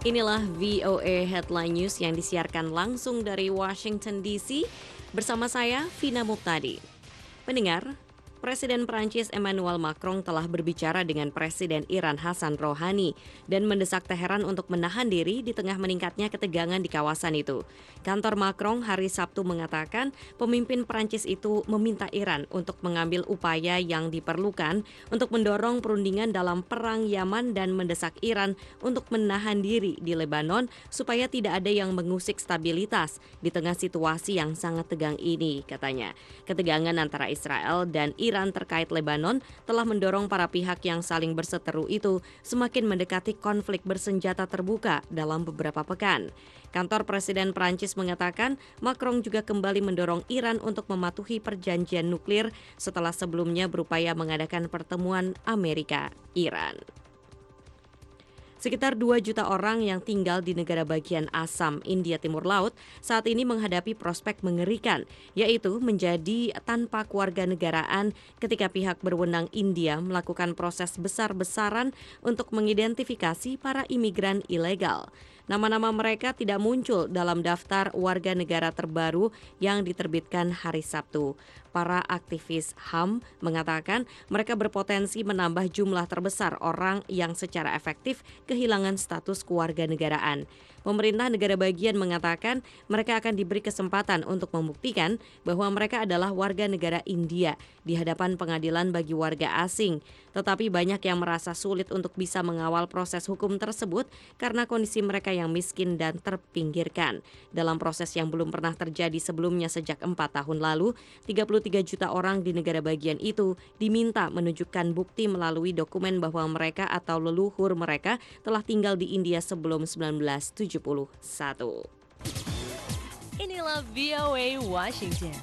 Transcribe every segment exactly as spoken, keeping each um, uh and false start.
Inilah V O A Headline News yang disiarkan langsung dari Washington D C bersama saya, Vina Muptadi. Pendengar, Presiden Prancis Emmanuel Macron telah berbicara dengan Presiden Iran Hassan Rouhani dan mendesak Teheran untuk menahan diri di tengah meningkatnya ketegangan di kawasan itu. Kantor Macron hari Sabtu mengatakan pemimpin Prancis itu meminta Iran untuk mengambil upaya yang diperlukan untuk mendorong perundingan dalam perang Yaman dan mendesak Iran untuk menahan diri di Lebanon supaya tidak ada yang mengusik stabilitas di tengah situasi yang sangat tegang ini, katanya. Ketegangan antara Israel dan Iran terkait Lebanon telah mendorong para pihak yang saling berseteru itu semakin mendekati konflik bersenjata terbuka dalam beberapa pekan. Kantor Presiden Prancis mengatakan Macron juga kembali mendorong Iran untuk mematuhi perjanjian nuklir setelah sebelumnya berupaya mengadakan pertemuan Amerika-Iran. Sekitar dua juta orang yang tinggal di negara bagian Assam, India Timur Laut, saat ini menghadapi prospek mengerikan, yaitu menjadi tanpa kewarganegaraan ketika pihak berwenang India melakukan proses besar-besaran untuk mengidentifikasi para imigran ilegal. Nama-nama mereka tidak muncul dalam daftar warga negara terbaru yang diterbitkan hari Sabtu. Para aktivis H A M mengatakan mereka berpotensi menambah jumlah terbesar orang yang secara efektif kehilangan status kewarganegaraan. Pemerintah negara bagian mengatakan mereka akan diberi kesempatan untuk membuktikan bahwa mereka adalah warga negara India di hadapan pengadilan bagi warga asing. Tetapi banyak yang merasa sulit untuk bisa mengawal proses hukum tersebut karena kondisi mereka yang miskin dan terpinggirkan. Dalam proses yang belum pernah terjadi sebelumnya sejak empat tahun lalu, tiga puluh tiga juta orang di negara bagian itu diminta menunjukkan bukti melalui dokumen bahwa mereka atau leluhur mereka telah tinggal di India sebelum seribu sembilan ratus tujuh puluh satu. Inilah V O A Washington.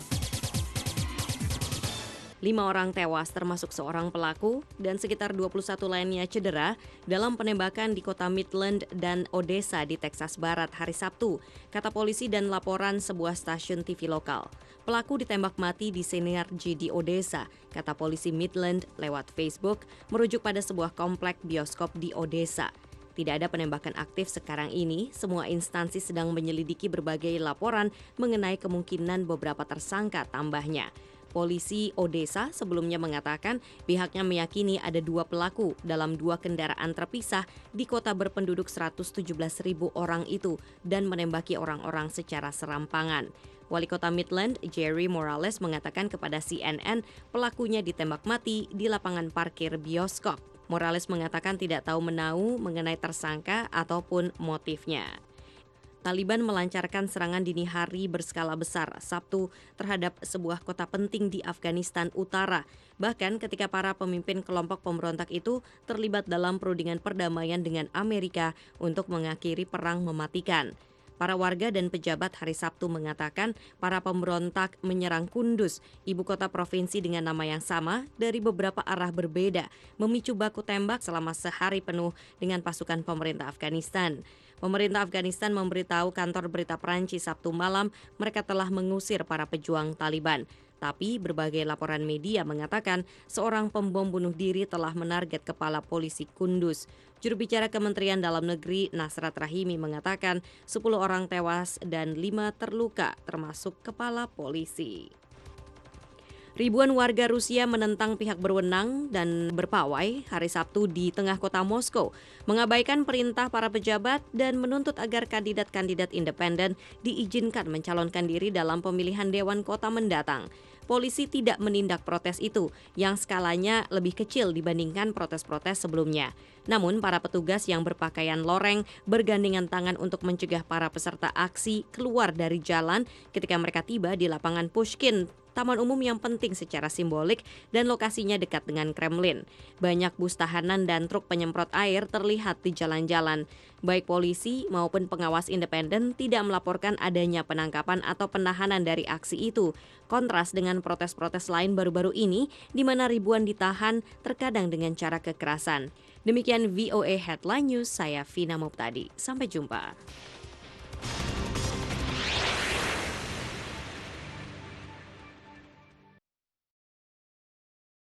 Lima orang tewas termasuk seorang pelaku dan sekitar dua puluh satu lainnya cedera dalam penembakan di kota Midland dan Odessa di Texas Barat hari Sabtu, kata polisi dan laporan sebuah stasiun T V lokal. Pelaku ditembak mati di Synergy di Odessa, kata polisi Midland lewat Facebook, merujuk pada sebuah komplek bioskop di Odessa. Tidak ada penembakan aktif sekarang ini, semua instansi sedang menyelidiki berbagai laporan mengenai kemungkinan beberapa tersangka tambahnya. Polisi Odessa sebelumnya mengatakan pihaknya meyakini ada dua pelaku dalam dua kendaraan terpisah di kota berpenduduk seratus tujuh belas ribu orang itu dan menembaki orang-orang secara serampangan. Wali kota Midland, Jerry Morales, mengatakan kepada C N N pelakunya ditembak mati di lapangan parkir bioskop. Morales mengatakan tidak tahu menau mengenai tersangka ataupun motifnya. Taliban melancarkan serangan dini hari berskala besar Sabtu terhadap sebuah kota penting di Afghanistan Utara. Bahkan ketika para pemimpin kelompok pemberontak itu terlibat dalam perundingan perdamaian dengan Amerika untuk mengakhiri perang mematikan. Para warga dan pejabat hari Sabtu mengatakan para pemberontak menyerang Kunduz, ibu kota provinsi dengan nama yang sama, dari beberapa arah berbeda, memicu baku tembak selama sehari penuh dengan pasukan pemerintah Afghanistan. Pemerintah Afghanistan memberitahu kantor berita Prancis Sabtu malam mereka telah mengusir para pejuang Taliban. Tapi berbagai laporan media mengatakan seorang pembom bunuh diri telah menarget kepala polisi Kunduz. Juru bicara Kementerian Dalam Negeri Nasrat Rahimi mengatakan sepuluh orang tewas dan lima terluka termasuk kepala polisi. Ribuan warga Rusia menentang pihak berwenang dan berpawai hari Sabtu di tengah kota Moskow, mengabaikan perintah para pejabat dan menuntut agar kandidat-kandidat independen diizinkan mencalonkan diri dalam pemilihan dewan kota mendatang. Polisi tidak menindak protes itu yang skalanya lebih kecil dibandingkan protes-protes sebelumnya. Namun para petugas yang berpakaian loreng bergandengan tangan untuk mencegah para peserta aksi keluar dari jalan ketika mereka tiba di lapangan Pushkin, taman umum yang penting secara simbolik dan lokasinya dekat dengan Kremlin. Banyak bus tahanan dan truk penyemprot air terlihat di jalan-jalan. Baik polisi maupun pengawas independen tidak melaporkan adanya penangkapan atau penahanan dari aksi itu. Kontras dengan protes-protes lain baru-baru ini di mana ribuan ditahan terkadang dengan cara kekerasan. Demikian V O A Headline News, saya Vina Muptadi. Sampai jumpa.